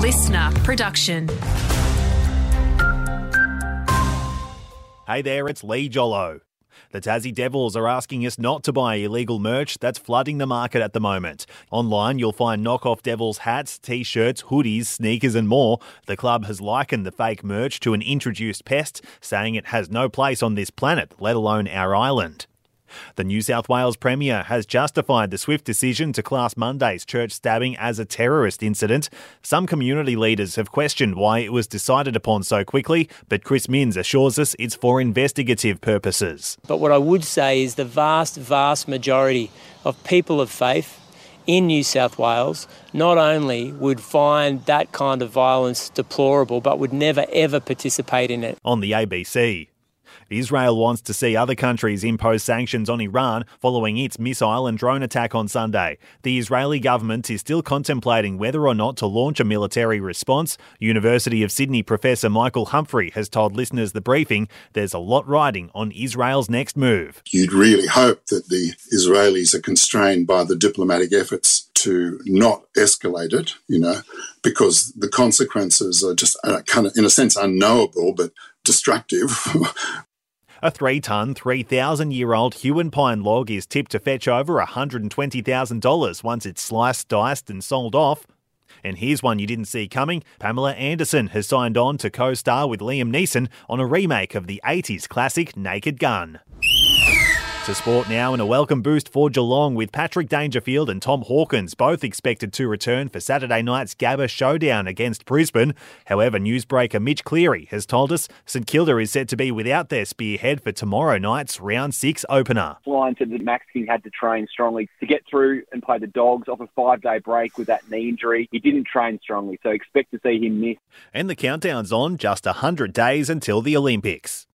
listener production. Hey there, it's Lee Jollo. The Tassie Devils are asking us not to buy illegal merch that's flooding the market at the moment. Online, you'll find knockoff Devils hats, t-shirts, hoodies, sneakers and more. The club has likened the fake merch to an introduced pest, saying it has no place on this planet, let alone our island. The New South Wales Premier has justified the swift decision to class Monday's church stabbing as a terrorist incident. Some community leaders have questioned why it was decided upon so quickly, but Chris Minns assures us it's for investigative purposes. But what I would say is the vast majority of people of faith in New South Wales not only would find that kind of violence deplorable, but would never ever participate in it. On the ABC. Israel wants to see other countries impose sanctions on Iran following its missile and drone attack on Sunday. The Israeli government is still contemplating whether or not to launch a military response. University of Sydney professor Michael Humphrey has told listeners The Briefing there's a lot riding on Israel's next move. You'd really hope that the Israelis are constrained by the diplomatic efforts to not escalate it, because the consequences are just kind of, in a sense, unknowable, but destructive. A 3-tonne, 3,000-year-old Huon pine log is tipped to fetch over $120,000 once it's sliced, diced and sold off. And here's one you didn't see coming. Pamela Anderson has signed on to co-star with Liam Neeson on a remake of the 80s classic Naked Gun. To sport now, and a welcome boost for Geelong with Patrick Dangerfield and Tom Hawkins both expected to return for Saturday night's Gabba showdown against Brisbane. However, newsbreaker Mitch Cleary has told us St Kilda is set to be without their spearhead for tomorrow night's round 6 opener. Lion said that Max King had to train strongly to get through and play the Dogs off a 5-day break with that knee injury. He didn't train strongly, so expect to see him miss. And the countdown's on, just 100 days until the Olympics.